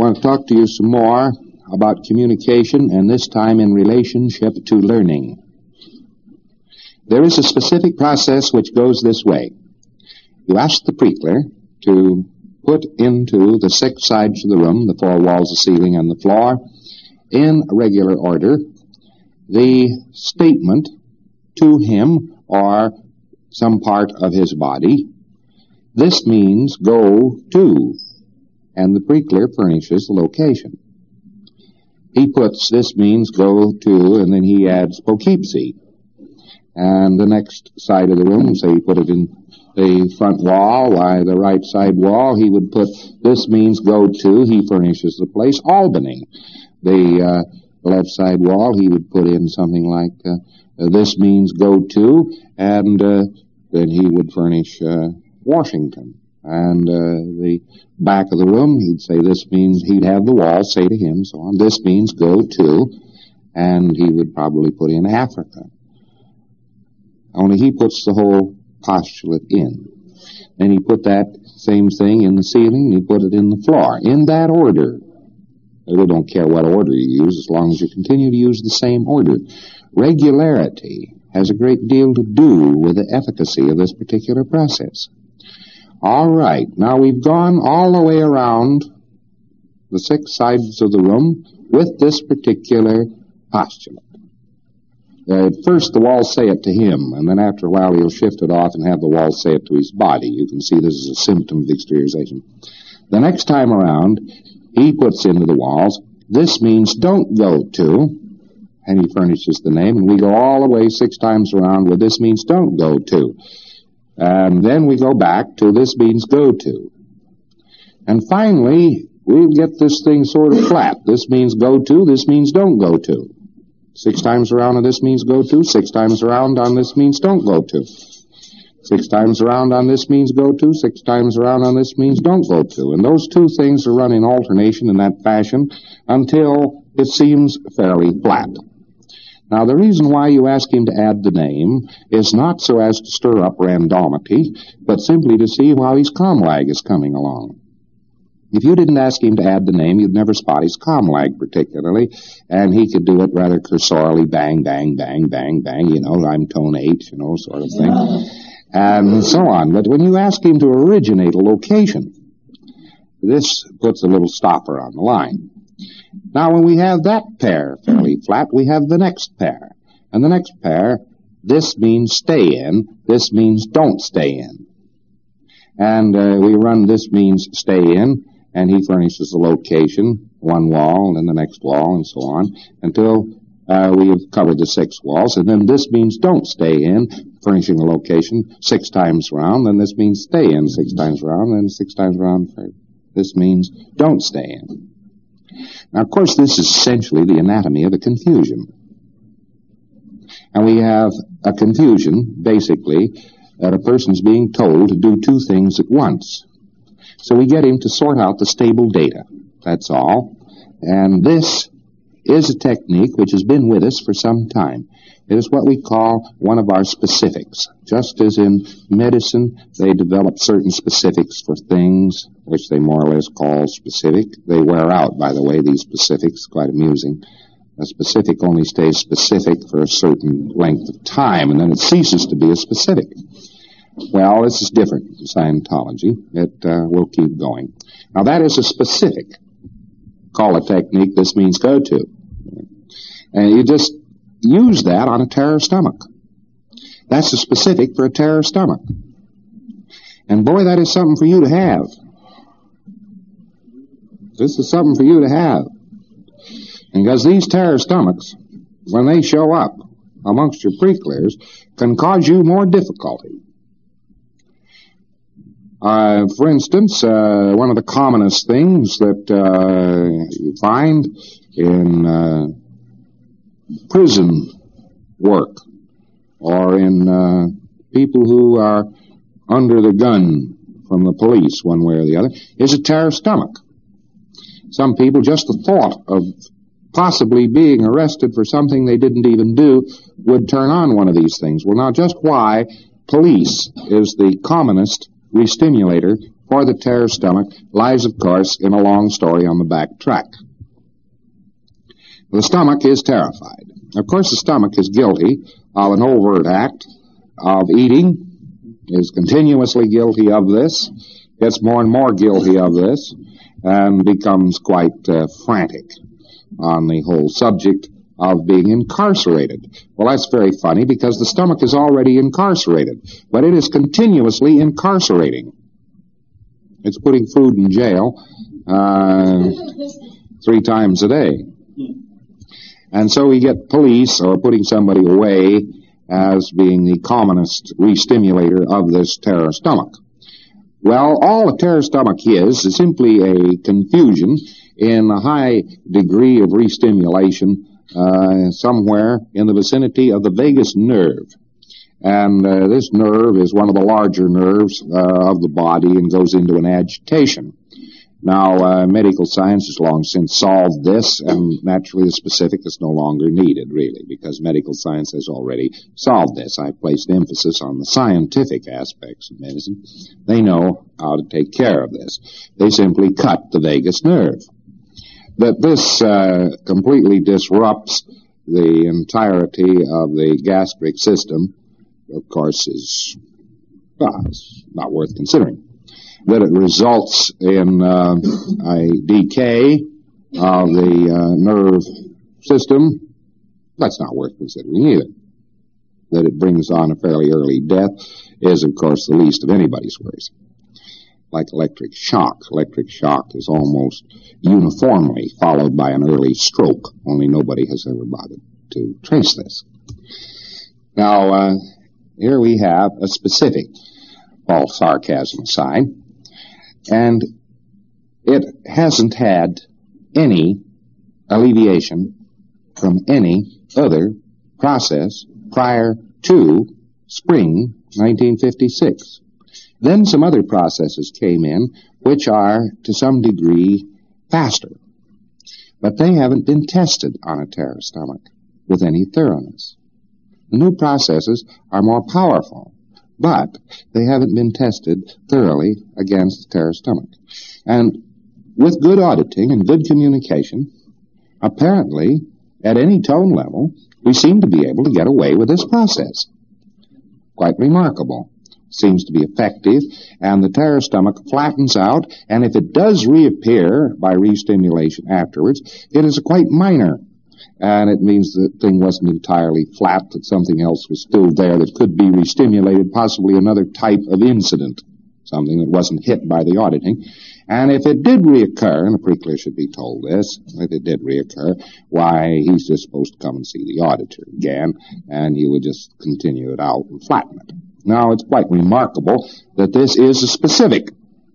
want to talk to you some more about communication, and this time in relationship to learning. There is a specific process which goes this way. You ask the Preekler to put into the 6 sides of the room, the 4 walls, the ceiling, and the floor, in regular order, the statement to him or some part of his body, "This means go to," and the Preekler furnishes the location. He puts "this means go to," and then he adds Poughkeepsie. And the next side of the room, say he put it in the front wall, by the right side wall, he would put "this means go to," he furnishes the place, Albany. The left side wall, he would put in something like "this means go to," and then he would furnish Washington. And the back of the room, he'd say "this means," he'd have the wall say to him, so on, "this means go to," and he would probably put in Africa. Only he puts the whole postulate in. Then he put that same thing in the ceiling, and he put it in the floor, in that order. We don't care what order you use, as long as you continue to use the same order. Regularity has a great deal to do with the efficacy of this particular process. All right, now we've gone all the way around the 6 sides of the room with this particular postulate. At first the walls say it to him, and then after a while he'll shift it off and have the walls say it to his body. You can see this is a symptom of exteriorization. The next time around, he puts into the walls, "This means don't go to," and he furnishes the name, and we go all the way 6 times around with "this means don't go to." And then we go back to "this means go to." And finally, we get this thing sort of flat. "This means go to," "this means don't go to." 6 times around on "this means go to," 6 times around on "this means don't go to." 6 times around on "this means go to," 6 times around on "this means don't go to." And those 2 things are run in alternation in that fashion until it seems fairly flat. Now, the reason why you ask him to add the name is not so as to stir up randomity, but simply to see how his comlag is coming along. If you didn't ask him to add the name, you'd never spot his comlag particularly, and he could do it rather cursorily, bang, bang, bang, bang, bang, I'm tone H, sort of thing, and so on. But when you ask him to originate a location, this puts a little stopper on the line. Now, when we have that pair fairly flat, we have the next pair. And the next pair, "this means stay in," "this means don't stay in." And we run "this means stay in," and he furnishes the location, one wall, and then the next wall, and so on, until we have covered the 6 walls. And then "this means don't stay in," furnishing the location 6 times around, then "this means stay in" 6 times around, then 6 times around, "this means don't stay in." Now, of course, this is essentially the anatomy of the confusion. And we have a confusion, basically, that a person's being told to do 2 things at once. So we get him to sort out the stable data. That's all. And this is a technique which has been with us for some time. It is what we call one of our specifics. Just as in medicine, they develop certain specifics for things, which they more or less call specific. They wear out, by the way, these specifics, quite amusing. A specific only stays specific for a certain length of time, and then it ceases to be a specific. Well, this is different in Scientology. We'll keep going. Now, that is a specific. Call a technique, "this means go to." And you just use that on a terror stomach. That's a specific for a terror stomach. And boy, that is something for you to have. This is something for you to have. Because these terror stomachs, when they show up amongst your Preeklers, can cause you more difficulty. For instance, one of the commonest things that you find in prison work or in people who are under the gun from the police one way or the other is a terror stomach. Some people, just the thought of possibly being arrested for something they didn't even do would turn on one of these things. Well, now, just why police is the commonest restimulator for the terror stomach lies, of course, in a long story on the back track. The stomach is terrified. Of course, the stomach is guilty of an overt act of eating, is continuously guilty of this, gets more and more guilty of this, and becomes quite frantic on the whole subject of being incarcerated. Well, that's very funny because the stomach is already incarcerated, but it is continuously incarcerating. It's putting food in jail 3 times a day. And so we get police or putting somebody away as being the commonest restimulator of this terror stomach. Well, all a terror stomach is simply a confusion in a high degree of restimulation somewhere in the vicinity of the vagus nerve. And this nerve is one of the larger nerves of the body and goes into an agitation. Now, medical science has long since solved this, and naturally the specific is no longer needed, really, because medical science has already solved this. I've placed emphasis on the scientific aspects of medicine. They know how to take care of this. They simply cut the vagus nerve. That this completely disrupts the entirety of the gastric system, of course, is not worth considering. That it results in a decay of the nerve system, that's not worth considering either. That it brings on a fairly early death is, of course, the least of anybody's worries. Like electric shock. Electric shock is almost uniformly followed by an early stroke, only nobody has ever bothered to trace this. Now, here we have a specific, all sarcasm aside, and it hasn't had any alleviation from any other process prior to spring 1956. Then some other processes came in which are, to some degree, faster. But they haven't been tested on a terror stomach with any thoroughness. The new processes are more powerful, but they haven't been tested thoroughly against the terror stomach. And with good auditing and good communication, apparently, at any tone level, we seem to be able to get away with this process. Quite remarkable. Seems to be effective, and the terror stomach flattens out, and if it does reappear by restimulation afterwards, it is quite minor. And it means the thing wasn't entirely flat, that something else was still there that could be restimulated, possibly another type of incident, something that wasn't hit by the auditing. And if it did reoccur, and a preclear should be told this, if it did reoccur, why, he's just supposed to come and see the auditor again, and he would just continue it out and flatten it. Now, it's quite remarkable that this is a specific.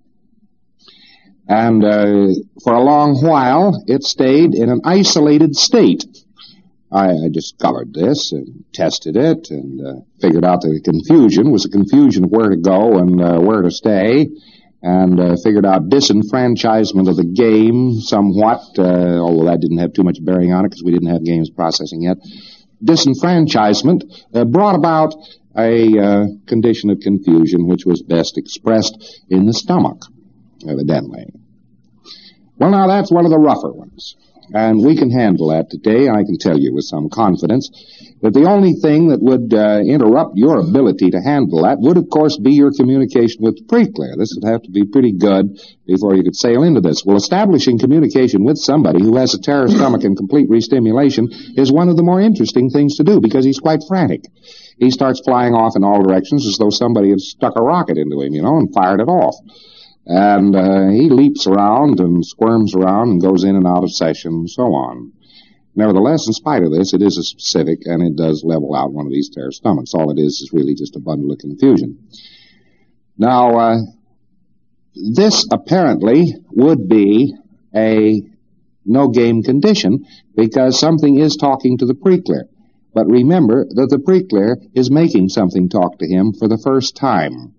And for a long while, it stayed in an isolated state. I discovered this and tested it and figured out that the confusion was a confusion of where to go and where to stay, and figured out disenfranchisement of the game somewhat, although that didn't have too much bearing on it because we didn't have games processing yet. Disenfranchisement brought about a condition of confusion which was best expressed in the stomach, evidently. Well, now, that's one of the rougher ones, and we can handle that today. I can tell you with some confidence that the only thing that would interrupt your ability to handle that would, of course, be your communication with the preclear. This would have to be pretty good before you could sail into this. Well, establishing communication with somebody who has a terror stomach and complete restimulation is one of the more interesting things to do because he's quite frantic. He starts flying off in all directions as though somebody had stuck a rocket into him, and fired it off. And he leaps around and squirms around and goes in and out of session and so on. Nevertheless, in spite of this, it is a specific, and it does level out one of these terror stomachs. All it is really just a bundle of confusion. Now, this apparently would be a no-game condition because something is talking to the preclear. But remember that the preclear is making something talk to him for the first time.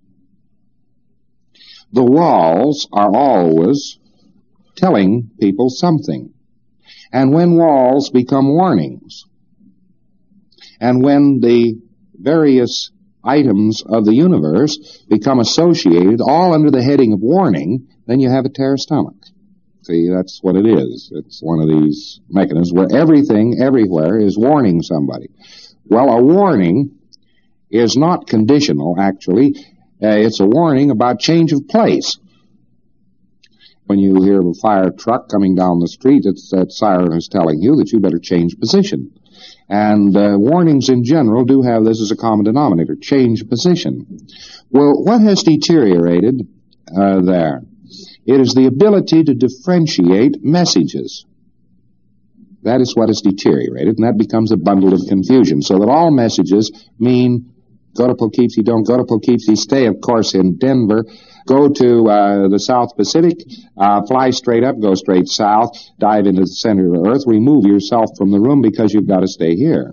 The walls are always telling people something. And when walls become warnings, and when the various items of the universe become associated all under the heading of warning, then you have a terror stomach. See, that's what it is. It's one of these mechanisms where everything, everywhere, is warning somebody. Well, a warning is not conditional, actually. It's a warning about change of place. When you hear of a fire truck coming down the street, it's that siren is telling you that you better change position. And warnings in general do have this as a common denominator, change position. Well, what has deteriorated there? It is the ability to differentiate messages. That is what has deteriorated, and that becomes a bundle of confusion, so that all messages mean go to Poughkeepsie, don't go to Poughkeepsie, stay, of course, in Denver, go to the South Pacific, fly straight up, go straight south, dive into the center of the earth, remove yourself from the room because you've got to stay here.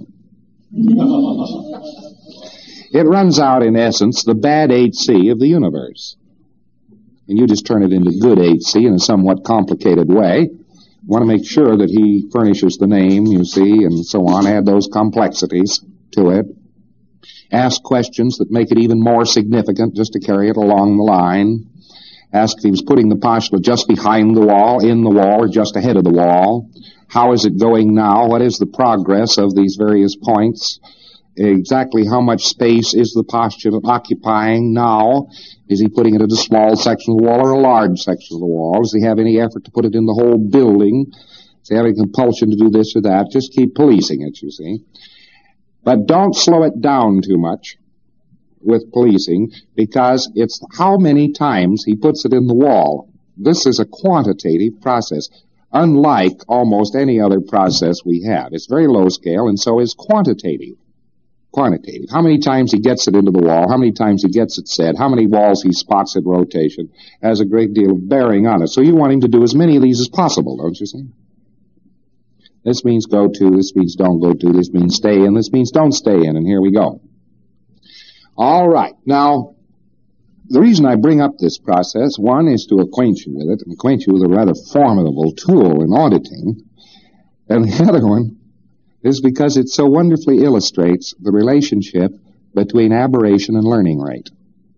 It runs out, in essence, the bad 8C of the universe. And you just turn it into good 8C in a somewhat complicated way. You want to make sure that he furnishes the name, you see, and so on, add those complexities to it. Ask questions that make it even more significant just to carry it along the line. Ask if he was putting the postula just behind the wall, in the wall, or just ahead of the wall. How is it going now? What is the progress of these various points? Exactly how much space is the postulate occupying now? Is he putting it in a small section of the wall or a large section of the wall? Does he have any effort to put it in the whole building? Does he have any compulsion to do this or that? Just keep policing it, you see. But don't slow it down too much with policing, because it's how many times he puts it in the wall. This is a quantitative process, unlike almost any other process we have. It's very low scale, and so is quantitative. Quantitative. How many times he gets it into the wall, how many times he gets it said, how many walls he spots at rotation, has a great deal of bearing on it. So you want him to do as many of these as possible, don't you see? This means go to, this means don't go to, this means stay in, this means don't stay in, and here we go. All right. Now, the reason I bring up this process, one, is to acquaint you with it, and acquaint you with a rather formidable tool in auditing, and the other one is because it so wonderfully illustrates the relationship between aberration and learning rate.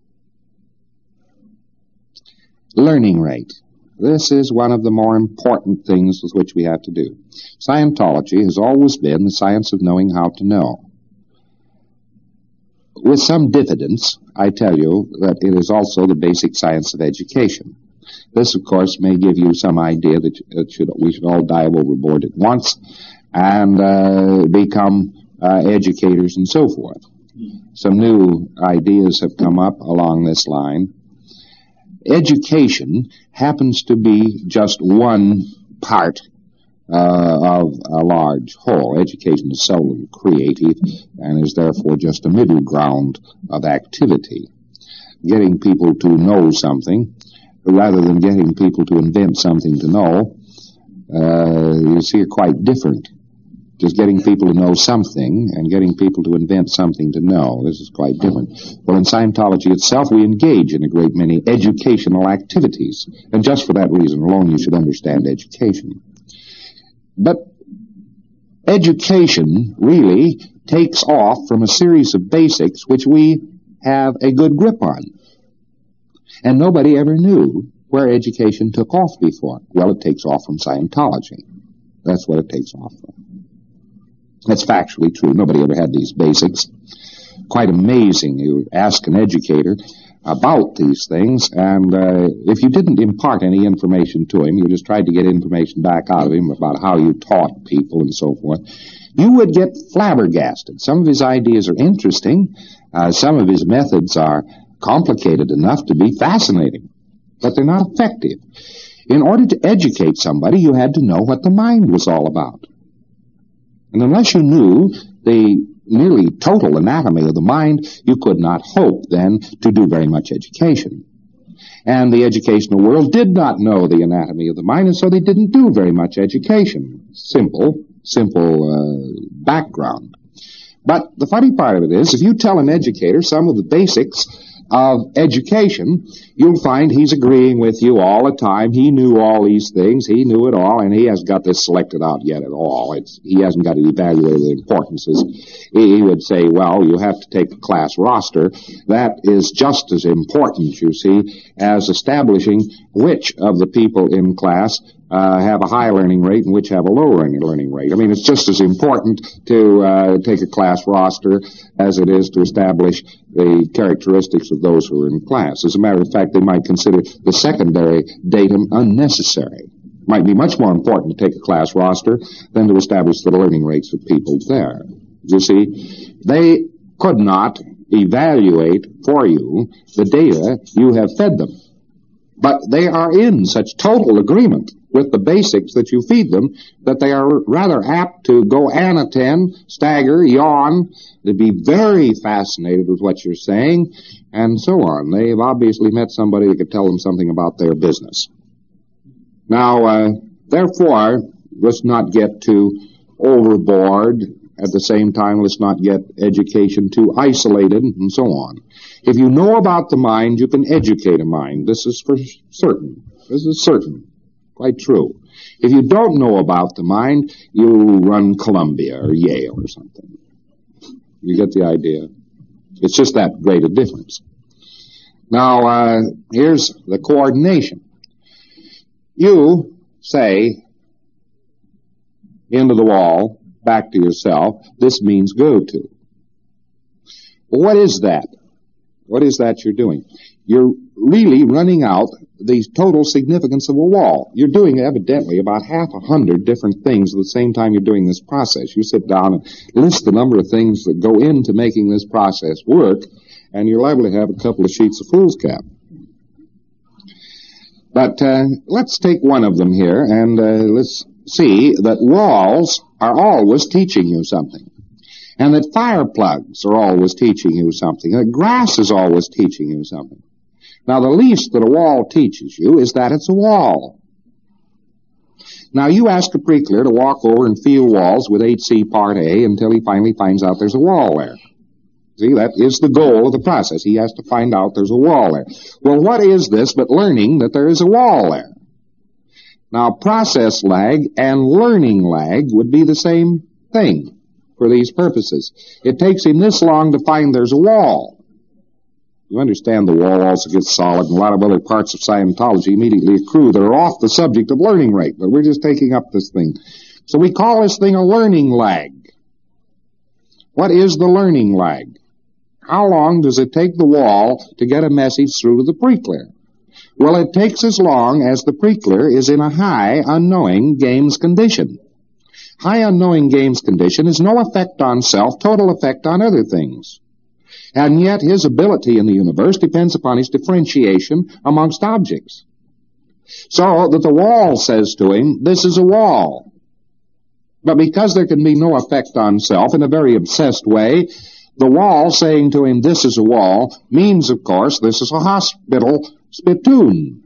Learning rate. This is one of the more important things with which we have to do. Scientology has always been the science of knowing how to know. With some diffidence, I tell you that it is also the basic science of education. This, of course, may give you some idea that we should all dive overboard at once and become educators and so forth. Some new ideas have come up along this line. Education happens to be just one part of a large whole. Education is solely creative and is therefore just a middle ground of activity. Getting people to know something rather than getting people to invent something to know, you see, are quite different. Just getting people to know something and getting people to invent something to know. This is quite different. Well, in Scientology itself, we engage in a great many educational activities. And just for that reason alone, you should understand education. But education really takes off from a series of basics which we have a good grip on. And nobody ever knew where education took off before. Well, it takes off from Scientology. That's what it takes off from. That's factually true. Nobody ever had these basics. Quite amazing. You ask an educator about these things, and if you didn't impart any information to him, you just tried to get information back out of him about how you taught people and so forth, you would get flabbergasted. Some of his ideas are interesting. Some of his methods are complicated enough to be fascinating, but they're not effective. In order to educate somebody, you had to know what the mind was all about. And unless you knew the nearly total anatomy of the mind, you could not hope then to do very much education. And the educational world did not know the anatomy of the mind, and so they didn't do very much education. Simple background. But the funny part of it is, if you tell an educator some of the basics of education, you'll find he's agreeing with you all the time. He knew all these things. He knew it all, and he hasn't got this selected out yet at all. He hasn't got it evaluated the importances. He would say, well, you have to take a class roster. That is just as important, you see, as establishing which of the people in class have a high learning rate and which have a low learning rate. I mean, it's just as important to take a class roster as it is to establish the characteristics of those who are in class. As a matter of fact, they might consider the secondary datum unnecessary. It might be much more important to take a class roster than to establish the learning rates of people there. You see, they could not evaluate for you the data you have fed them. But they are in such total agreement with the basics that you feed them that they are rather apt to go anaten, stagger, yawn, to be very fascinated with what you're saying, and so on. They've obviously met somebody that could tell them something about their business. Now, therefore, let's not get too overboard. At the same time, let's not get education too isolated, and so on. If you know about the mind, you can educate a mind. This is for certain. This is certain. Quite true. If you don't know about the mind, you run Columbia or Yale or something. You get the idea? It's just that great a difference. Now, here's the coordination. You say, into the wall, back to yourself, this means go to. Well, what is that? What is that you're doing? You're really running out the total significance of a wall. You're doing evidently about 100 different things at the same time you're doing this process. You sit down and list the number of things that go into making this process work, and you're liable to have a couple of sheets of foolscap. But let's take one of them here, and let's see that walls are always teaching you something, and that fire plugs are always teaching you something, and that grass is always teaching you something. Now, the least that a wall teaches you is that it's a wall. Now, you ask a pre-clear to walk over and feel walls with 8C Part A until he finally finds out there's a wall there. See, that is the goal of the process. He has to find out there's a wall there. Well, what is this but learning that there is a wall there? Now, process lag and learning lag would be the same thing for these purposes. It takes him this long to find there's a wall. You understand the wall also gets solid, and a lot of other parts of Scientology immediately accrue that are off the subject of learning rate, but we're just taking up this thing. So we call this thing a learning lag. What is the learning lag? How long does it take the wall to get a message through to the pre-clear? Well, it takes as long as the pre-clear is in a high unknowing games condition. High unknowing games condition is no effect on self, total effect on other things. And yet his ability in the universe depends upon his differentiation amongst objects. So that the wall says to him, this is a wall. But because there can be no effect on self in a very obsessed way, the wall saying to him, this is a wall, means, of course, this is a hospital spittoon.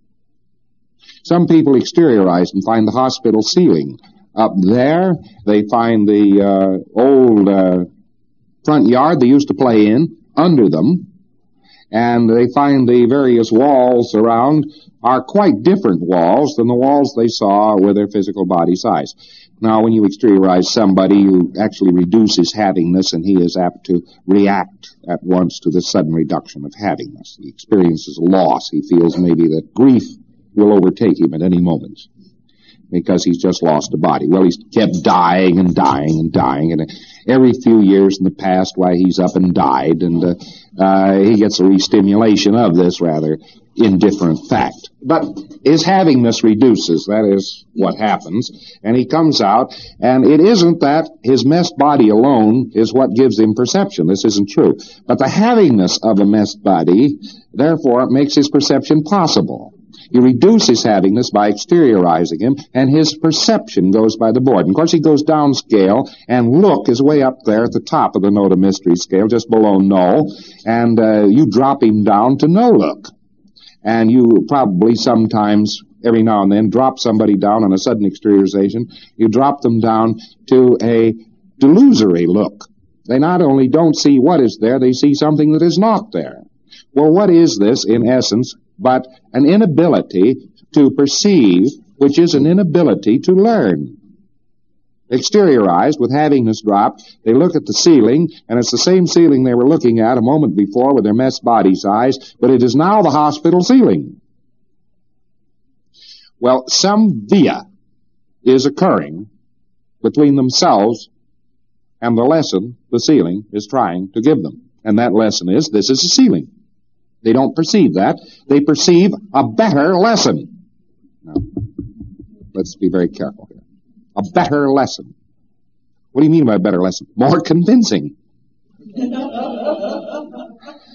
Some people exteriorize and find the hospital ceiling. Up there, they find the old front yard they used to play in under them, and they find the various walls around are quite different walls than the walls they saw with their physical body size. Now, when you exteriorize somebody, you actually reduce his havingness, and he is apt to react at once to the sudden reduction of havingness. He experiences loss. He feels maybe that grief will overtake him at any moment, because he's just lost a body. Well, he's kept dying and dying and dying, and every few years in the past, why, he's up and died, and he gets a re-stimulation of this rather indifferent fact. But his havingness reduces, that is what happens, and he comes out, and it isn't that his messed body alone is what gives him perception. This isn't true. But the havingness of a messed body, therefore, makes his perception possible. You reduce his havingness by exteriorizing him, and his perception goes by the board. And of course, he goes downscale, and look is way up there at the top of the note of mystery scale, just below no, and you drop him down to no look. And you probably sometimes, every now and then, drop somebody down on a sudden exteriorization. You drop them down to a delusory look. They not only don't see what is there, they see something that is not there. Well, what is this, in essence? but an inability to perceive, which is an inability to learn. Exteriorized with havingness dropped, they look at the ceiling, and it's the same ceiling they were looking at a moment before with their messed body size, but it is now the hospital ceiling. Well, some via is occurring between themselves and the lesson the ceiling is trying to give them. And that lesson is, this is a ceiling. They don't perceive that. They perceive a better lesson. Now, let's be very careful here. A better lesson. What do you mean by a better lesson? More convincing. The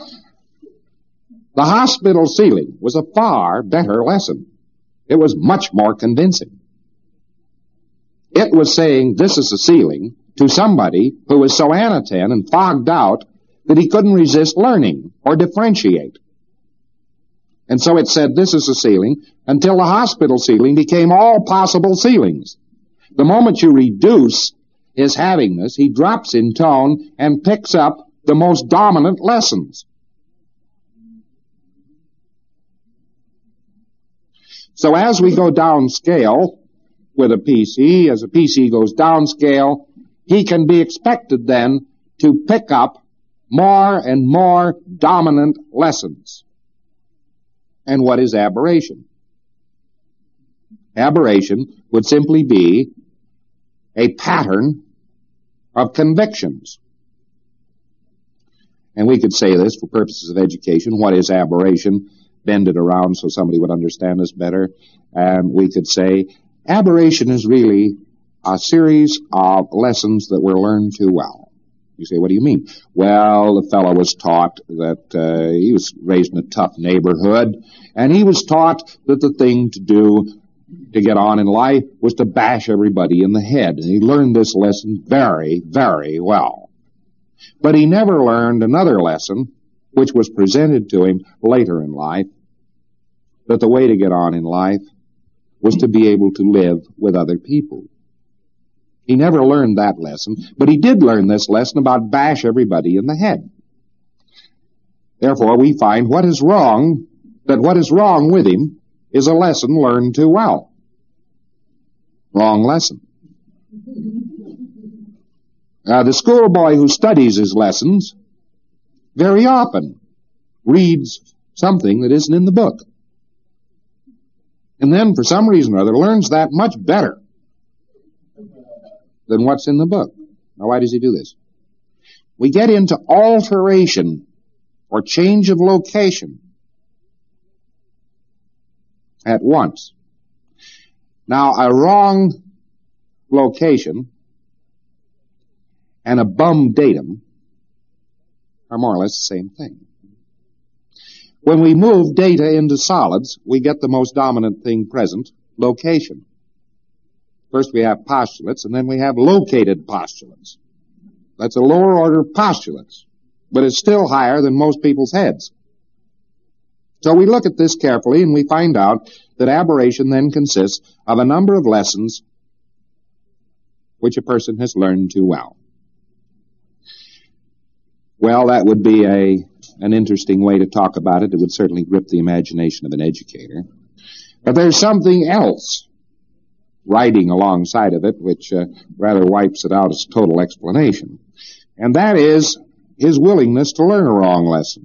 hospital ceiling was a far better lesson. It was much more convincing. It was saying, this is a ceiling, to somebody who was so anaten and fogged out that he couldn't resist learning or differentiate. And so it said, this is a ceiling, until the hospital ceiling became all possible ceilings. The moment you reduce his havingness, he drops in tone and picks up the most dominant lessons. So as we go downscale with a PC, as a PC goes downscale, he can be expected then to pick up more and more dominant lessons. And what is aberration? Aberration would simply be a pattern of convictions. And we could say this for purposes of education. What is aberration? Bend it around so somebody would understand us better. And we could say aberration is really a series of lessons that were learned too well. You say, what do you mean? Well, the fellow was taught that he was raised in a tough neighborhood, and he was taught that the thing to do to get on in life was to bash everybody in the head. And he learned this lesson very, very well. But he never learned another lesson, which was presented to him later in life, that the way to get on in life was to be able to live with other people. He never learned that lesson, but he did learn this lesson about bash everybody in the head. Therefore, we find what is wrong with him is a lesson learned too well. Wrong lesson. The schoolboy who studies his lessons very often reads something that isn't in the book. And then, for some reason or other, learns that much better than what's in the book. Now, why does he do this? We get into alteration or change of location at once. Now, a wrong location and a bum datum are more or less the same thing. When we move data into solids, we get the most dominant thing present, location. First we have postulates, and then we have located postulates. That's a lower order of postulates, but it's still higher than most people's heads. So we look at this carefully, and we find out that aberration then consists of a number of lessons which a person has learned too well. Well, that would be an interesting way to talk about it. It would certainly grip the imagination of an educator. But there's something else riding alongside of it, which rather wipes it out as total explanation. And that is his willingness to learn a wrong lesson.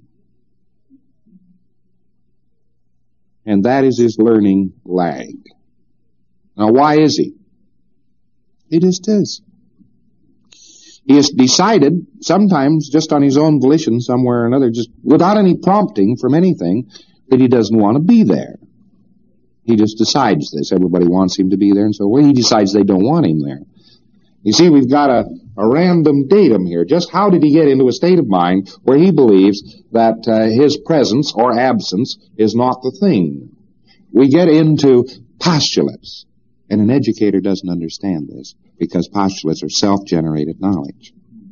And that is his learning lag. Now, why is he? He just is. He has decided, sometimes just on his own volition somewhere or another, just without any prompting from anything, that he doesn't want to be there. He just decides this. Everybody wants him to be there, and so he decides they don't want him there. You see, we've got a random datum here. Just how did he get into a state of mind where he believes that his presence or absence is not the thing? We get into postulates, and an educator doesn't understand this because postulates are self-generated knowledge.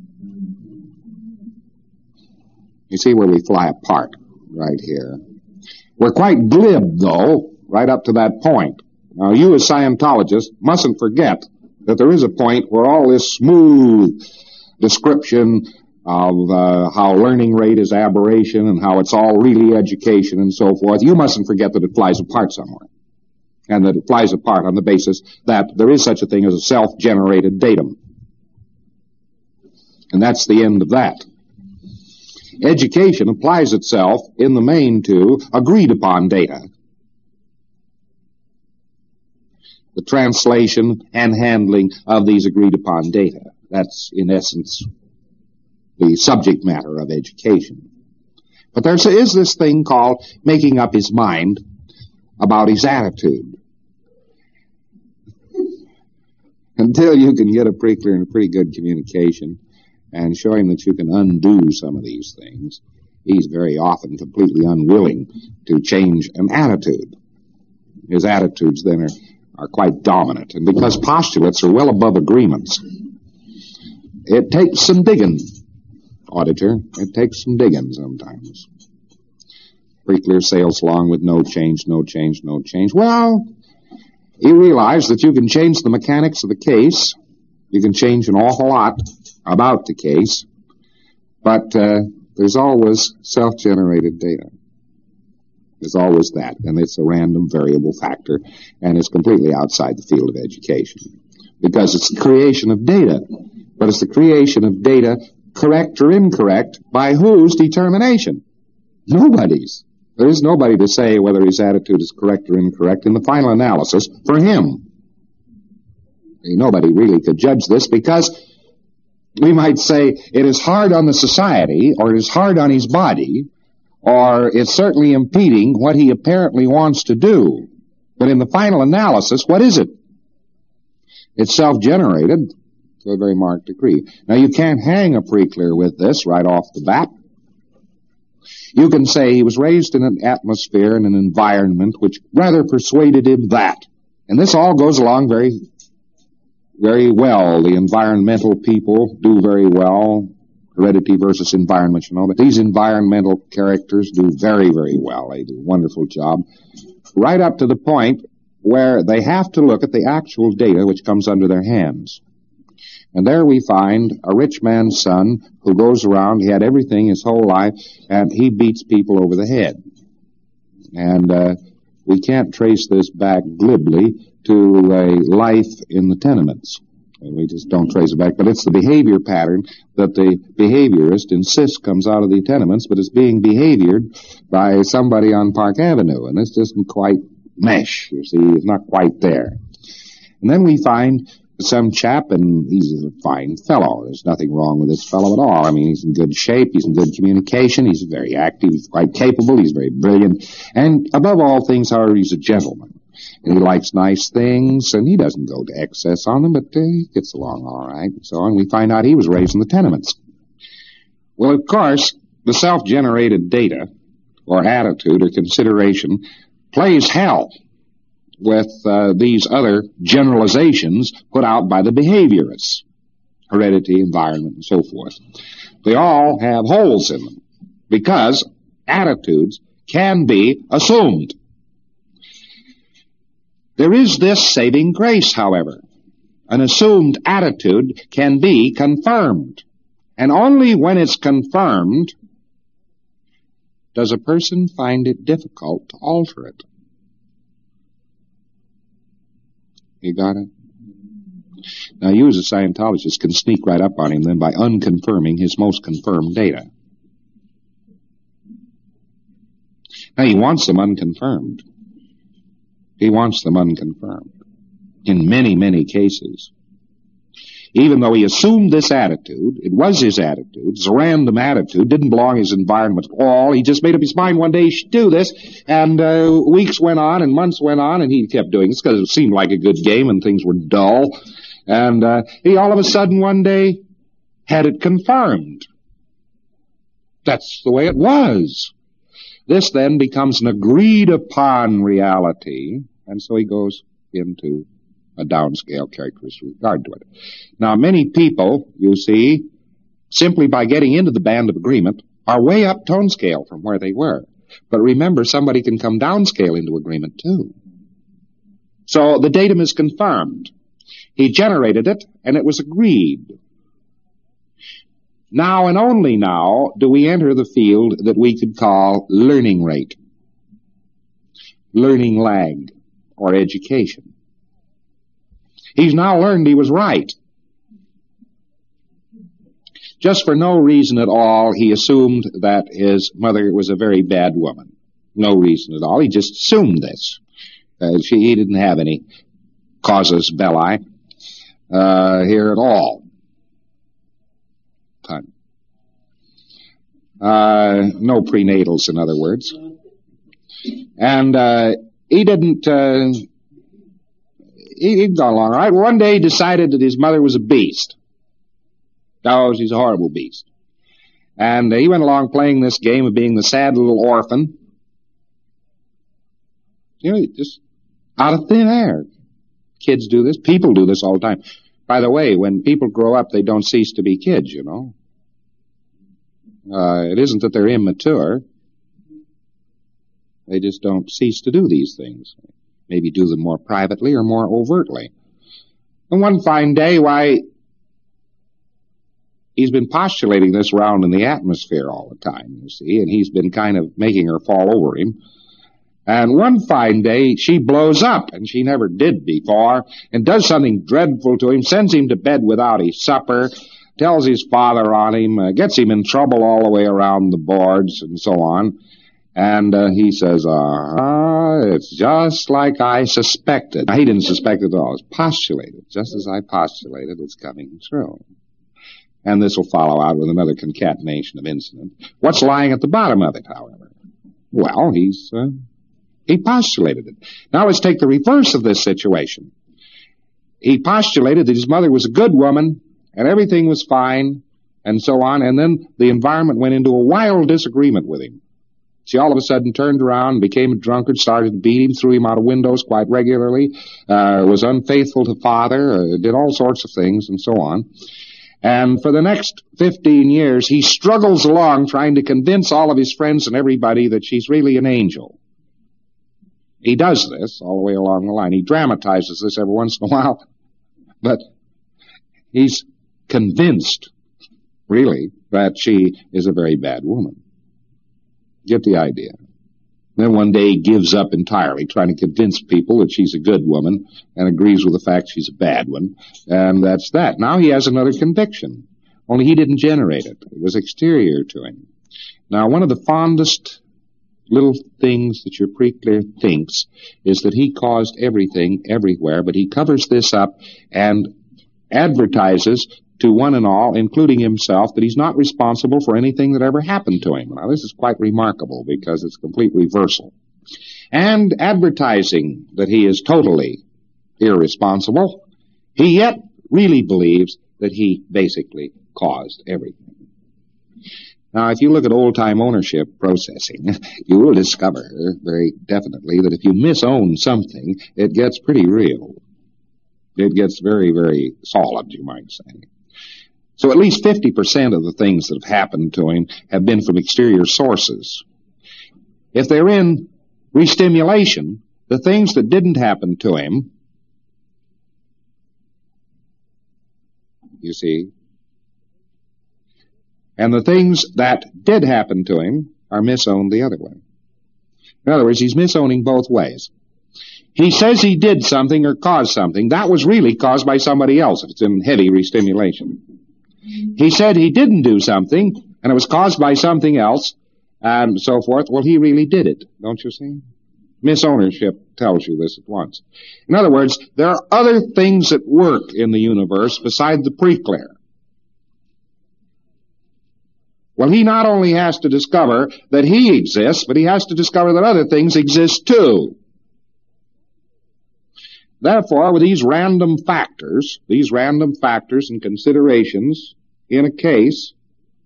You see where we fly apart right here. We're quite glib, though, right up to that point. Now, you as Scientologists mustn't forget that there is a point where all this smooth description of how learning rate is aberration and how it's all really education and so forth, you mustn't forget that it flies apart somewhere. And that it flies apart on the basis that there is such a thing as a self-generated datum. And that's the end of that. Education applies itself in the main to agreed-upon data. The translation and handling of these agreed-upon data. That's, in essence, the subject matter of education. But there is this thing called making up his mind about his attitude. Until you can get a pre-clear and a pretty good communication and show him that you can undo some of these things, he's very often completely unwilling to change an attitude. His attitudes then are quite dominant. And because postulates are well above agreements, it takes some digging, auditor. It takes some digging sometimes. Pre-clear sails along with no change, no change, no change. Well, you realize that you can change the mechanics of the case. You can change an awful lot about the case. But there's always self-generated data. There's always that. And it's a random variable factor. And it's completely outside the field of education. Because it's the creation of data. But it's the creation of data, correct or incorrect, by whose determination? Nobody's. There is nobody to say whether his attitude is correct or incorrect in the final analysis for him. Nobody really could judge this because we might say it is hard on the society, or it is hard on his body, or it's certainly impeding what he apparently wants to do. But in the final analysis, what is it? It's self-generated to a very marked degree. Now, you can't hang a pre-clear with this right off the bat. You can say he was raised in an atmosphere and an environment which rather persuaded him that. And this all goes along very, very well. The environmental people do very well. Heredity versus environment, you know. But these environmental characters do very, very well. They do a wonderful job. Right up to the point where they have to look at the actual data which comes under their hands. And there we find a rich man's son who goes around, he had everything his whole life, and he beats people over the head. And we can't trace this back glibly to a life in the tenements. We just don't trace it back. But it's the behavior pattern that the behaviorist insists comes out of the tenements, but it's being behaviored by somebody on Park Avenue. And this doesn't quite mesh, you see. It's not quite there. And then we find some chap, and he's a fine fellow. There's nothing wrong with this fellow at all. I mean, he's in good shape, he's in good communication, he's very active, he's quite capable, he's very brilliant, and above all things, however, he's a gentleman. And he likes nice things, and he doesn't go to excess on them, but he gets along all right. And so on, we find out he was raised in the tenements. Well, of course, the self-generated data, or attitude, or consideration, plays hell with these other generalizations put out by the behaviorists, heredity, environment, and so forth. They all have holes in them because attitudes can be assumed. There is this saving grace, however. An assumed attitude can be confirmed, and only when it's confirmed does a person find it difficult to alter it. You got it? Now, you as a Scientologist can sneak right up on him then by unconfirming his most confirmed data. Now, he wants them unconfirmed. He wants them unconfirmed. In many, many cases. Even though he assumed this attitude, it was his attitude, it's a random attitude, didn't belong in his environment at all. He just made up his mind one day he should do this, and weeks went on and months went on, and he kept doing this because it seemed like a good game and things were dull. And he all of a sudden one day had it confirmed. That's the way it was. This then becomes an agreed upon reality, and so he goes into a downscale characteristic with regard to it. Now, many people, you see, simply by getting into the band of agreement, are way up tone scale from where they were. But remember, somebody can come downscale into agreement, too. So the datum is confirmed. He generated it, and it was agreed. Now and only now do we enter the field that we could call learning rate, learning lag, or education. He's now learned he was right. Just for no reason at all, he assumed that his mother was a very bad woman. No reason at all. He just assumed this. He didn't have any casus belli here at all. Pun. No prenatals, in other words. And he didn't... he'd gone along, all right? One day he decided that his mother was a beast. Oh, she's a horrible beast. And he went along playing this game of being the sad little orphan. You know, just out of thin air. Kids do this. People do this all the time. By the way, when people grow up, they don't cease to be kids, you know. It isn't that they're immature. They just don't cease to do these things. Maybe do them more privately or more overtly. And one fine day, why, he's been postulating this around in the atmosphere all the time, you see, and he's been kind of making her fall over him. And one fine day, she blows up, and she never did before, and does something dreadful to him, sends him to bed without his supper, tells his father on him, gets him in trouble all the way around the boards, and so on. And he says, it's just like I suspected. Now, he didn't suspect it at all. It's postulated. Just as I postulated, it's coming true. And this will follow out with another concatenation of incident. What's lying at the bottom of it, however? Well, he postulated it. Now let's take the reverse of this situation. He postulated that his mother was a good woman, and everything was fine, and so on, and then the environment went into a wild disagreement with him. She all of a sudden turned around, became a drunkard, started to beat him, threw him out of windows quite regularly, was unfaithful to father, did all sorts of things, and so on. And for the next 15 years, he struggles along trying to convince all of his friends and everybody that she's really an angel. He does this all the way along the line. He dramatizes this every once in a while, but he's convinced, really, that she is a very bad woman. Get the idea. Then one day he gives up entirely, trying to convince people that she's a good woman and agrees with the fact she's a bad one, and that's that. Now he has another conviction, only he didn't generate it. It was exterior to him. Now, one of the fondest little things that your pre-clear thinks is that he caused everything everywhere, but he covers this up and advertises to one and all, including himself, that he's not responsible for anything that ever happened to him. Now, this is quite remarkable because it's a complete reversal. And advertising that he is totally irresponsible, he yet really believes that he basically caused everything. Now, if you look at old-time ownership processing, you will discover very definitely that if you misown something, it gets pretty real. It gets very, very solid, you might say. So at least 50% of the things that have happened to him have been from exterior sources. If they're in restimulation, the things that didn't happen to him, you see, and the things that did happen to him are misowned the other way. In other words, he's misowning both ways. He says he did something or caused something. That was really caused by somebody else if it's in heavy restimulation. He said he didn't do something, and it was caused by something else, and so forth. Well, he really did it, don't you see? Misownership tells you this at once. In other words, there are other things at work in the universe besides the pre-clear. Well, he not only has to discover that he exists, but he has to discover that other things exist too. Therefore, with these random factors and considerations in a case,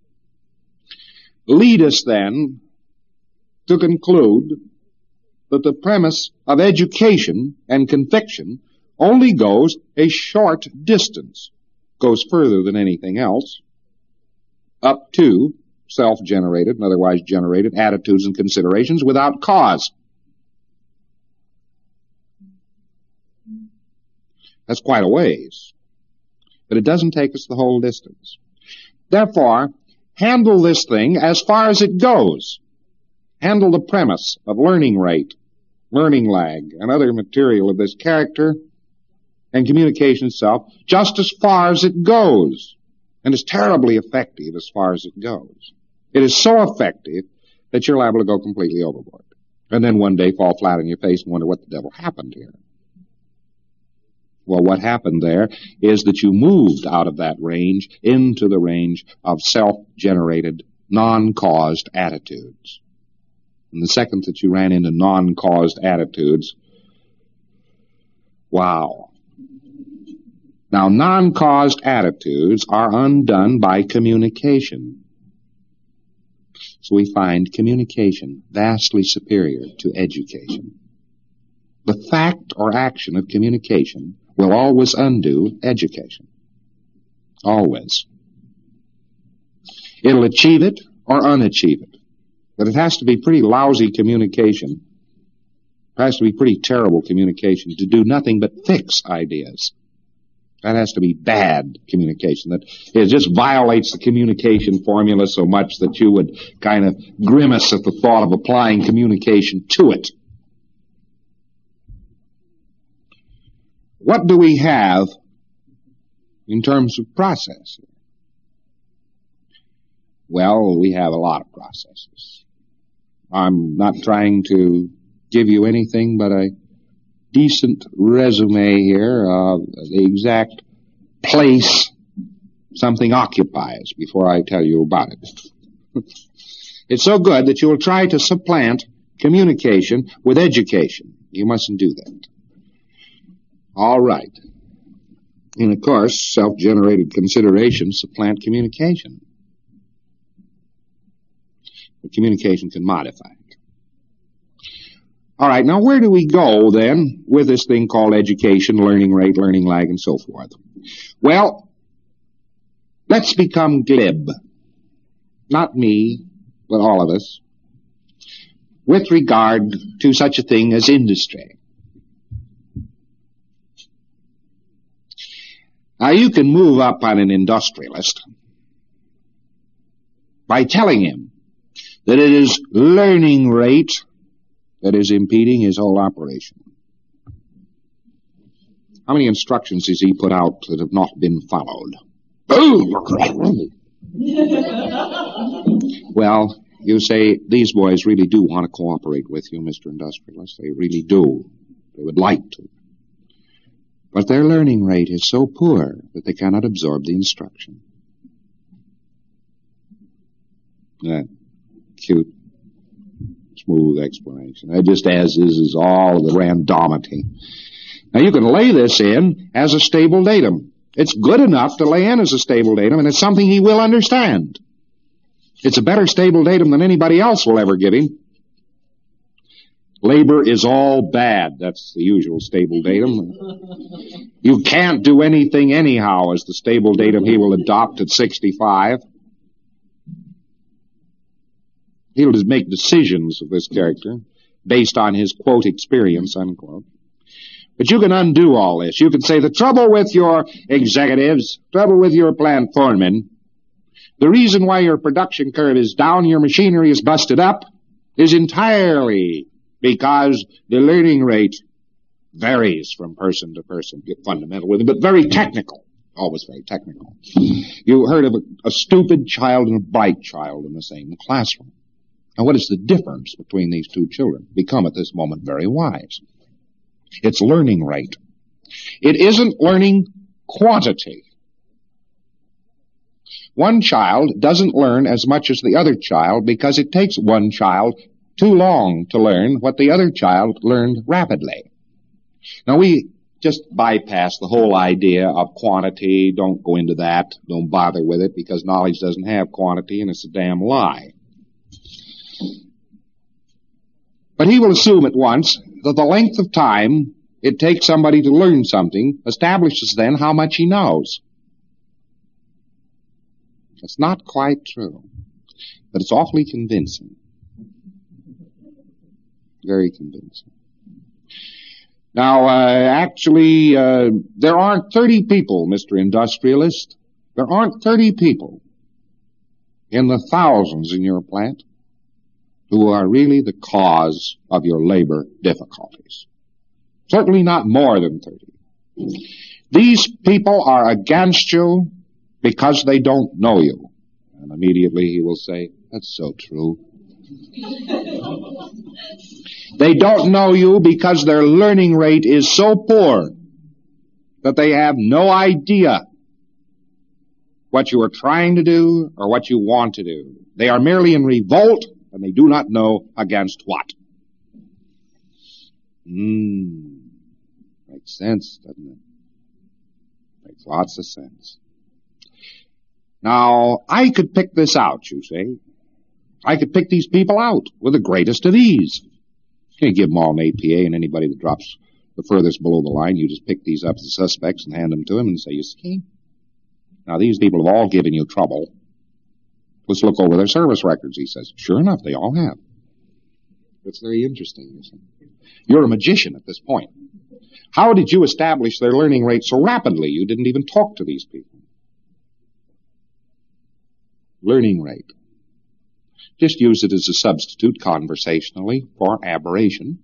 lead us then to conclude that the premise of education and conviction only goes a short distance, goes further than anything else, up to self-generated and otherwise generated attitudes and considerations without cause. That's quite a ways. But it doesn't take us the whole distance. Therefore, handle this thing as far as it goes. Handle the premise of learning rate, learning lag, and other material of this character and communication itself just as far as it goes, and is terribly effective as far as it goes. It is so effective that you're liable to go completely overboard, and then one day fall flat on your face and wonder what the devil happened here. Well, what happened there is that you moved out of that range into the range of self-generated, non-caused attitudes. And the second that you ran into non-caused attitudes, wow. Now, non-caused attitudes are undone by communication. So we find communication vastly superior to education. The fact or action of communication will always undo education. Always. It'll achieve it or unachieve it. But it has to be pretty lousy communication. It has to be pretty terrible communication to do nothing but fix ideas. That has to be bad communication. That it just violates the communication formula so much that you would kind of grimace at the thought of applying communication to it. What do we have in terms of process? Well, we have a lot of processes. I'm not trying to give you anything but a decent resume here of the exact place something occupies before I tell you about it. It's so good that you will try to supplant communication with education. You mustn't do that. All right. And of course, self-generated considerations supplant communication. But communication can modify it. All right, now where do we go then with this thing called education, learning rate, learning lag, and so forth? Well, let's become glib. Not me, but all of us. With regard to such a thing as industry. Now, you can move up on an industrialist by telling him that it is learning rate that is impeding his whole operation. How many instructions has he put out that have not been followed? Well, you say, these boys really do want to cooperate with you, Mr. Industrialist. They really do. They would like to. But their learning rate is so poor that they cannot absorb the instruction. That cute, smooth explanation. That just as is all the randomity. Now you can lay this in as a stable datum. It's good enough to lay in as a stable datum, and it's something he will understand. It's a better stable datum than anybody else will ever give him. Labor is all bad. That's the usual stable datum. You can't do anything anyhow is the stable datum he will adopt at 65. He'll just make decisions of this character based on his, quote, experience, unquote. But you can undo all this. You can say the trouble with your executives, trouble with your plant foremen, the reason why your production curve is down, your machinery is busted up, is entirely because the learning rate varies from person to person. Get fundamental with it, but very technical. Always very technical. You heard of a stupid child and a bright child in the same classroom. Now, what is the difference between these two children? Become at this moment very wise. It's learning rate. It isn't learning quantity. One child doesn't learn as much as the other child because it takes one child too long to learn what the other child learned rapidly. Now, we just bypass the whole idea of quantity. Don't go into that. Don't bother with it because knowledge doesn't have quantity and it's a damn lie. But he will assume at once that the length of time it takes somebody to learn something establishes then how much he knows. It's not quite true, but it's awfully convincing. Very convincing. Now, actually, there aren't 30 people, Mr. Industrialist. There aren't 30 people in the thousands in your plant who are really the cause of your labor difficulties. Certainly not more than 30. These people are against you because they don't know you. And immediately he will say, that's so true. They don't know you because their learning rate is so poor that they have no idea what you are trying to do or what you want to do. They are merely in revolt, and they do not know against what. Makes sense, doesn't it? Makes lots of sense. Now, I could pick this out, you see. I could pick these people out with the greatest of ease. You give them all an APA, and anybody that drops the furthest below the line, you just pick these up as suspects and hand them to him and say, you see, now these people have all given you trouble. Let's look over their service records, he says. Sure enough, they all have. That's very interesting, you see. You're a magician at this point. How did you establish their learning rate so rapidly? You didn't even talk to these people. Learning rate. Just use it as a substitute conversationally for aberration,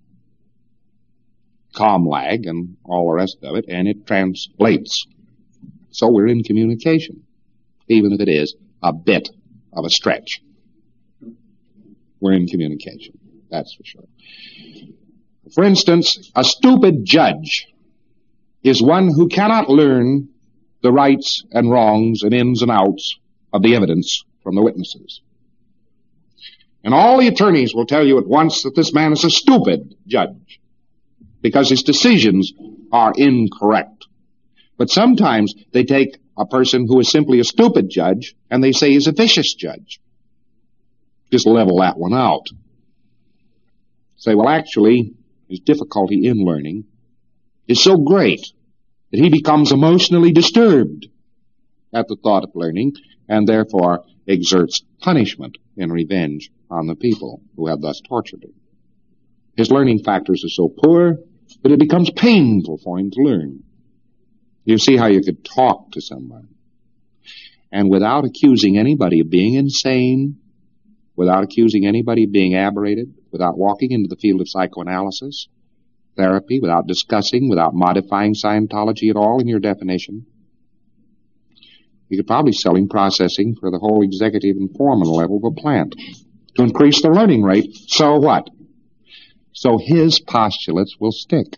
com lag, and all the rest of it, and it translates. So we're in communication, even if it is a bit of a stretch. We're in communication, that's for sure. For instance, a stupid judge is one who cannot learn the rights and wrongs and ins and outs of the evidence from the witnesses. And all the attorneys will tell you at once that this man is a stupid judge because his decisions are incorrect. But sometimes they take a person who is simply a stupid judge and they say he's a vicious judge. Just level that one out. Say, well, actually, his difficulty in learning is so great that he becomes emotionally disturbed at the thought of learning and therefore exerts punishment in revenge on the people who have thus tortured him. His learning factors are so poor that it becomes painful for him to learn. You see how you could talk to somebody, and without accusing anybody of being insane, without accusing anybody of being aberrated, without walking into the field of psychoanalysis, therapy, without discussing, without modifying Scientology at all in your definition, you could probably sell him processing for the whole executive and foreman level of a plant to increase the learning rate. So what? So his postulates will stick.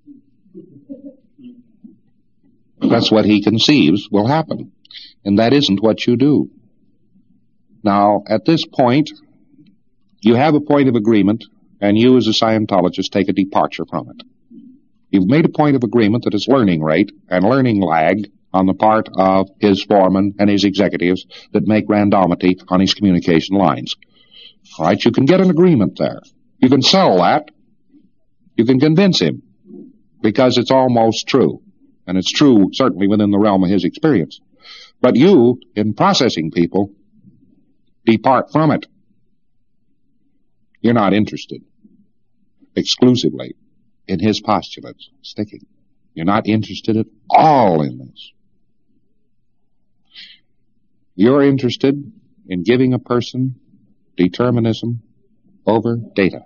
That's what he conceives will happen. And that isn't what you do. Now, at this point, you have a point of agreement, and you as a Scientologist take a departure from it. You've made a point of agreement that his learning rate and learning lag on the part of his foreman and his executives that make randomity on his communication lines. All right, you can get an agreement there. You can sell that. You can convince him because it's almost true. And it's true certainly within the realm of his experience. But you, in processing people, depart from it. You're not interested exclusively in his postulates sticking. You're not interested at all in this. You're interested in giving a person determinism over data.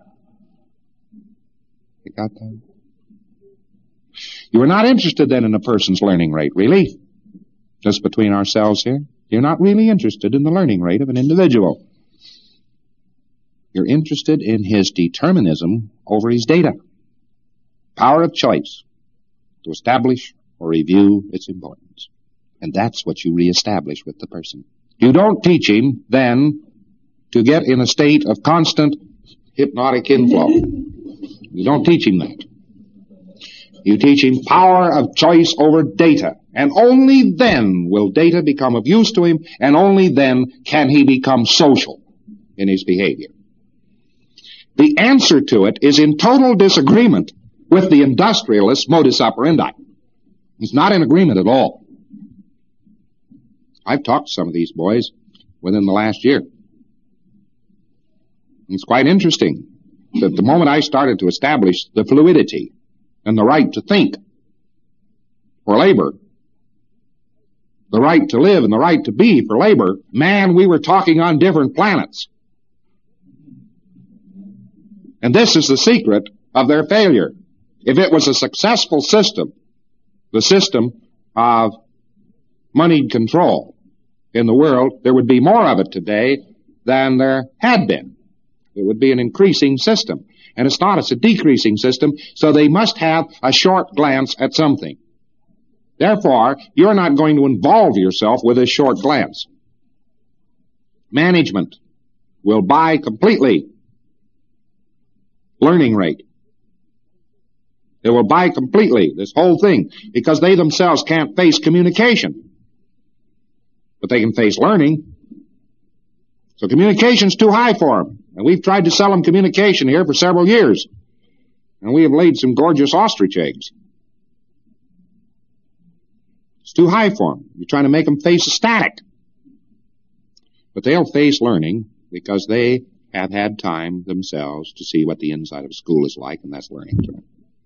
You got that? You are not interested then in a person's learning rate, really. Just between ourselves here. You're not really interested in the learning rate of an individual. You're interested in his determinism over his data. Power of choice to establish or review its importance. And that's what you reestablish with the person. You don't teach him then to get in a state of constant hypnotic inflow. You don't teach him that. You teach him power of choice over data. And only then will data become of use to him, and only then can he become social in his behavior. The answer to it is in total disagreement with the industrialist's modus operandi. He's not in agreement at all. I've talked to some of these boys within the last year. It's quite interesting that the moment I started to establish the fluidity and the right to think for labor, the right to live and the right to be for labor, man, we were talking on different planets. And this is the secret of their failure. If it was a successful system, the system of moneyed control in the world, there would be more of it today than there had been. It would be an increasing system. And it's not, it's a decreasing system, so they must have a short glance at something. Therefore, you're not going to involve yourself with a short glance. Management will buy completely learning rate. They will buy completely this whole thing because they themselves can't face communication. But they can face learning. So communication's too high for them. And we've tried to sell them communication here for several years. And we have laid some gorgeous ostrich eggs. It's too high for them. You're trying to make them face static. But they'll face learning because they have had time themselves to see what the inside of a school is like, and that's learning to them.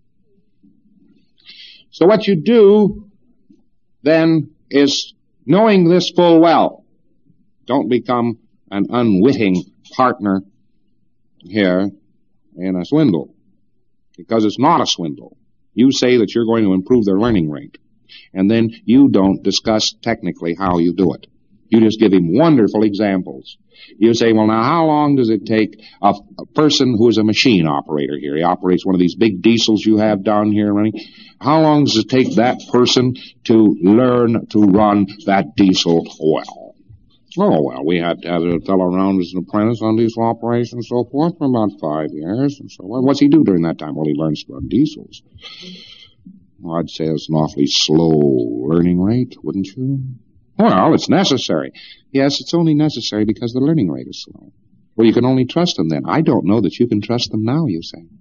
So what you do then is, knowing this full well, don't become an unwitting partner here in a swindle, because it's not a swindle. You say that you're going to improve their learning rate, and then you don't discuss technically how you do it. You just give him wonderful examples. You say, well, now how long does it take a person who is a machine operator here? He operates one of these big diesels you have down here running. How long does it take that person to learn to run that diesel well? Oh, well, we have to have a fellow around as an apprentice on diesel operations and so forth for about 5 years. And so on. What's he do during that time? Well, he learns to run diesels. Well, I'd say it's an awfully slow learning rate, wouldn't you? Well, it's necessary. Yes, it's only necessary because the learning rate is slow. Well, you can only trust them then. I don't know that you can trust them now, you say.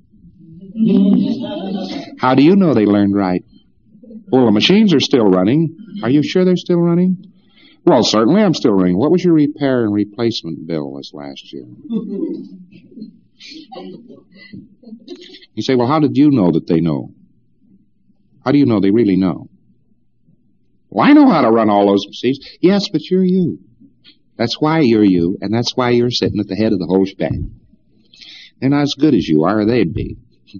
How do you know they learned right? Well, the machines are still running. Are you sure they're still running? Well, certainly I'm still running. What was your repair and replacement bill this last year? You say, well, how did you know that they know? How do you know they really know? Well, I know how to run all those machines. Yes, but you're you. That's why you're you, and that's why you're sitting at the head of the whole shebang. They're not as good as you are, or they'd be.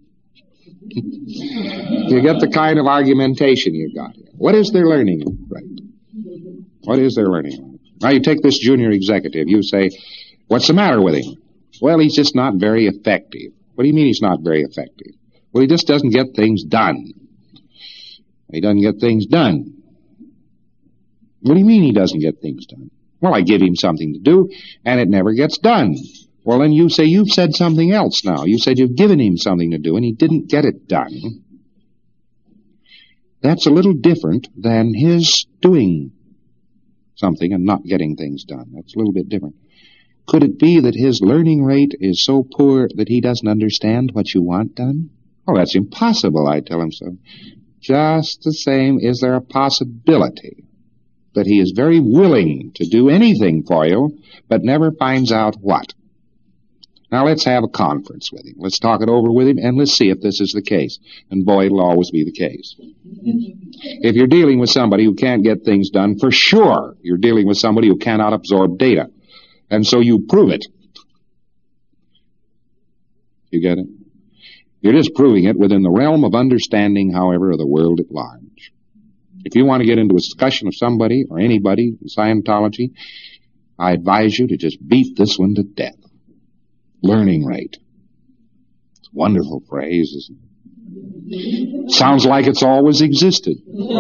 You get the kind of argumentation you got here. What is their learning rate? What is their learning rate? Now, you take this junior executive. You say, what's the matter with him? Well, he's just not very effective. What do you mean he's not very effective? Well, he just doesn't get things done. He doesn't get things done. What do you mean he doesn't get things done? Well, I give him something to do, and it never gets done. Well, then you say you've said something else now. You said you've given him something to do, and he didn't get it done. That's a little different than his doing something and not getting things done. That's a little bit different. Could it be that his learning rate is so poor that he doesn't understand what you want done? Oh, that's impossible, I tell him so. Just the same, is there a possibility that he is very willing to do anything for you, but never finds out what? Now let's have a conference with him. Let's talk it over with him, and let's see if this is the case. And boy, it'll always be the case. If you're dealing with somebody who can't get things done, for sure you're dealing with somebody who cannot absorb data. And so you prove it. You get it? You're just proving it within the realm of understanding, however, of the world at large. If you want to get into a discussion of somebody or anybody in Scientology, I advise you to just beat this one to death. Learning rate. It's a wonderful phrase, isn't it? Sounds like it's always existed.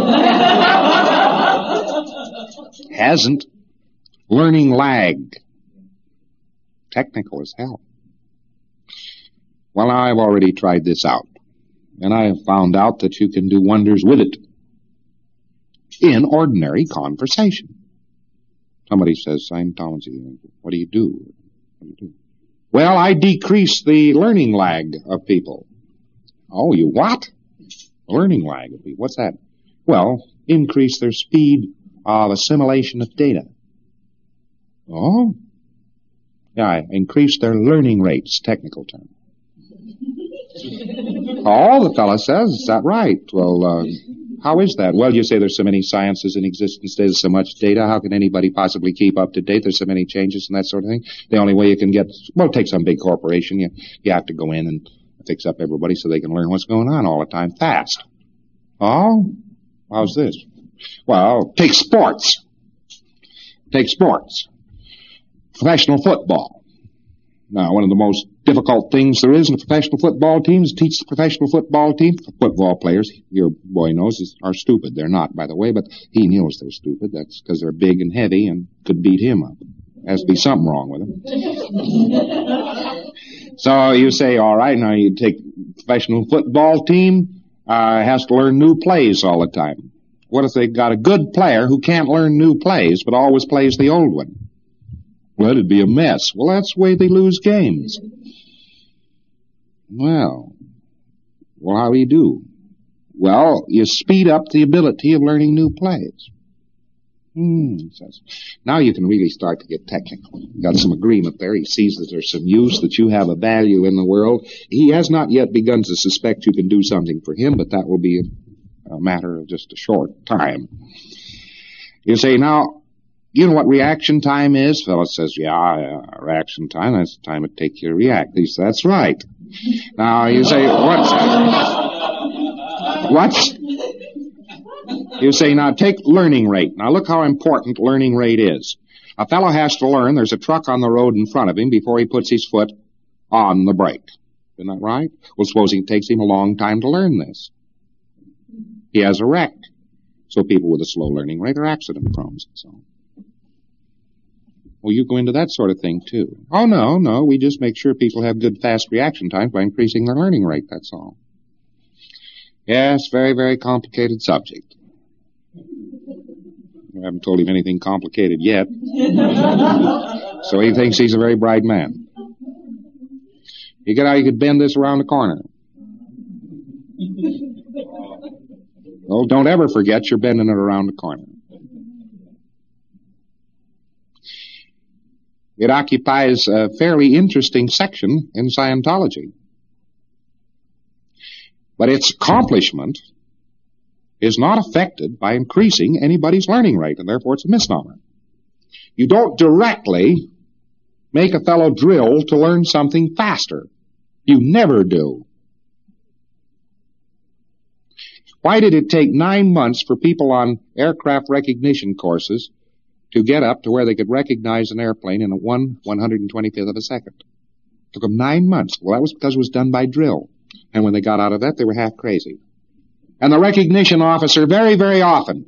Hasn't. Learning lag. Technical as hell. Well, I've already tried this out, and I have found out that you can do wonders with it in ordinary conversation. Somebody says, Scientology, what do you do? What do you do? Well, I decrease the learning lag of people. Oh, you what? Learning lag of people. What's that? Well, increase their speed of assimilation of data. Oh? Yeah, increase their learning rates, technical term. Oh, the fellow says, is that right? Well, How is that? Well, you say there's so many sciences in existence, there's so much data, how can anybody possibly keep up to date? There's so many changes and that sort of thing. The only way you can take some big corporation, you have to go in and fix up everybody so they can learn what's going on all the time fast. Oh? How's this? Well, take sports. Take sports. Professional football. Now, one of the most difficult things there is in a professional football team is to teach the professional football team. Football players, your boy knows, are stupid. They're not, by the way, but he knows they're stupid. That's because they're big and heavy and could beat him up. There has to be something wrong with them. So you say, all right, now you take professional football team, has to learn new plays all the time. What if they've got a good player who can't learn new plays but always plays the old one? Well, it'd be a mess. Well, that's the way they lose games. Well, how do you do? Well, you speed up the ability of learning new plays. Now you can really start to get technical. Got some agreement there. He sees that there's some use, that you have a value in the world. He has not yet begun to suspect you can do something for him, but that will be a matter of just a short time. You say, now, you know what reaction time is? Fellow says, yeah, reaction time, that's the time it takes you to react. He says, that's right. Now, you say, what's? You say, now, take learning rate. Now, look how important learning rate is. A fellow has to learn there's a truck on the road in front of him before he puts his foot on the brake. Isn't that right? Well, supposing it takes him a long time to learn this. He has a wreck. So people with a slow learning rate are accident prone. So. Well, you go into that sort of thing, too. Oh, no, we just make sure people have good, fast reaction times by increasing their learning rate, that's all. Yes, very, very complicated subject. I haven't told him anything complicated yet. So he thinks he's a very bright man. You get how you could bend this around the corner. Well, don't ever forget you're bending it around the corner. It occupies a fairly interesting section in Scientology. But its accomplishment is not affected by increasing anybody's learning rate, and therefore it's a misnomer. You don't directly make a fellow drill to learn something faster. You never do. Why did it take 9 months for people on aircraft recognition courses to get up to where they could recognize an airplane in a 1/125th of a second? It took them 9 months. Well, that was because it was done by drill. And when they got out of that, they were half crazy. And the recognition officer very, very often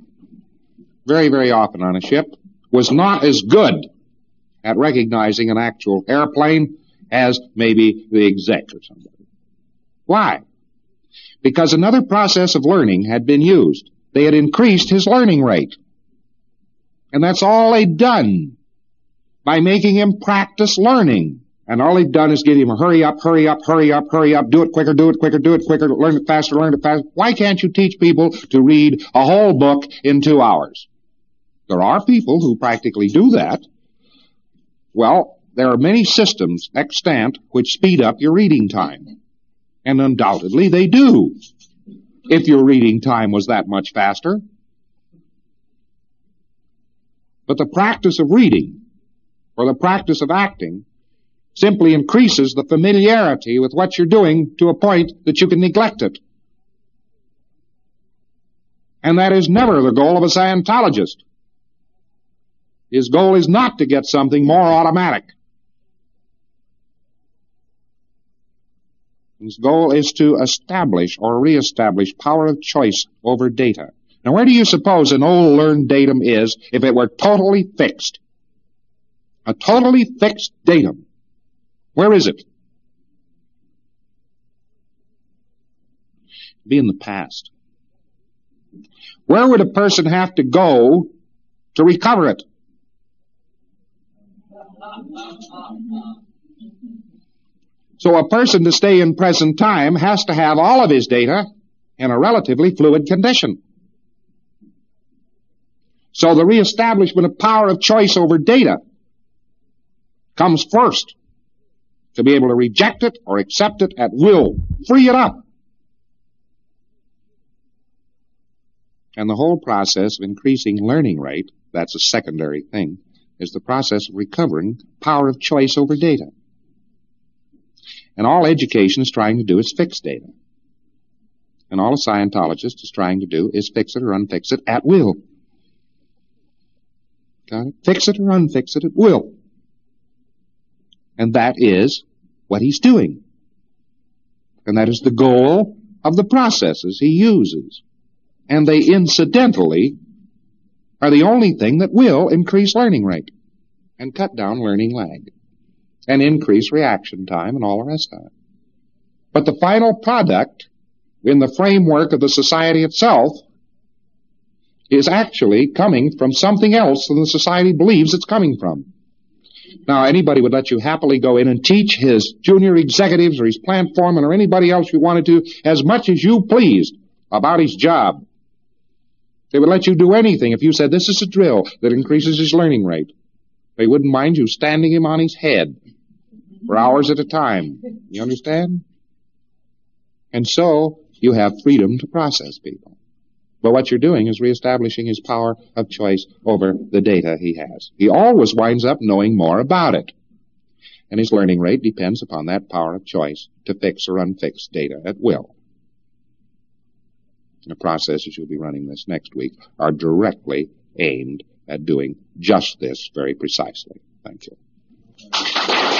on a ship was not as good at recognizing an actual airplane as maybe the exec or somebody. Why? Because another process of learning had been used. They had increased his learning rate. And that's all they'd done by making him practice learning. And all they've done is give him a hurry up, do it quicker, learn it faster. Why can't you teach people to read a whole book in 2 hours? There are people who practically do that. Well, there are many systems extant which speed up your reading time. And undoubtedly they do, if your reading time was that much faster. But the practice of reading, or the practice of acting, simply increases the familiarity with what you're doing to a point that you can neglect it. And that is never the goal of a Scientologist. His goal is not to get something more automatic. His goal is to establish or reestablish power of choice over data. Now, where do you suppose an old learned datum is if it were totally fixed? A totally fixed datum. Where is it? Be in the past. Where would a person have to go to recover it? So a person to stay in present time has to have all of his data in a relatively fluid condition. So the reestablishment of power of choice over data comes first. To be able to reject it or accept it at will. Free it up. And the whole process of increasing learning rate, that's a secondary thing, is the process of recovering power of choice over data. And all education is trying to do is fix data. And all a Scientologist is trying to do is fix it or unfix it at will. Got it? Fix it or unfix it at will. And that is what he's doing. And that is the goal of the processes he uses. And they incidentally are the only thing that will increase learning rate and cut down learning lag and increase reaction time and all the rest of it. But the final product in the framework of the society itself is actually coming from something else than the society believes it's coming from. Now, anybody would let you happily go in and teach his junior executives or his plant foreman or anybody else you wanted to as much as you pleased about his job. They would let you do anything if you said, this is a drill that increases his learning rate. They wouldn't mind you standing him on his head for hours at a time. You understand? And so you have freedom to process people. But what you're doing is reestablishing his power of choice over the data he has. He always winds up knowing more about it. And his learning rate depends upon that power of choice to fix or unfix data at will. The processes you'll be running this next week are directly aimed at doing just this very precisely. Thank you.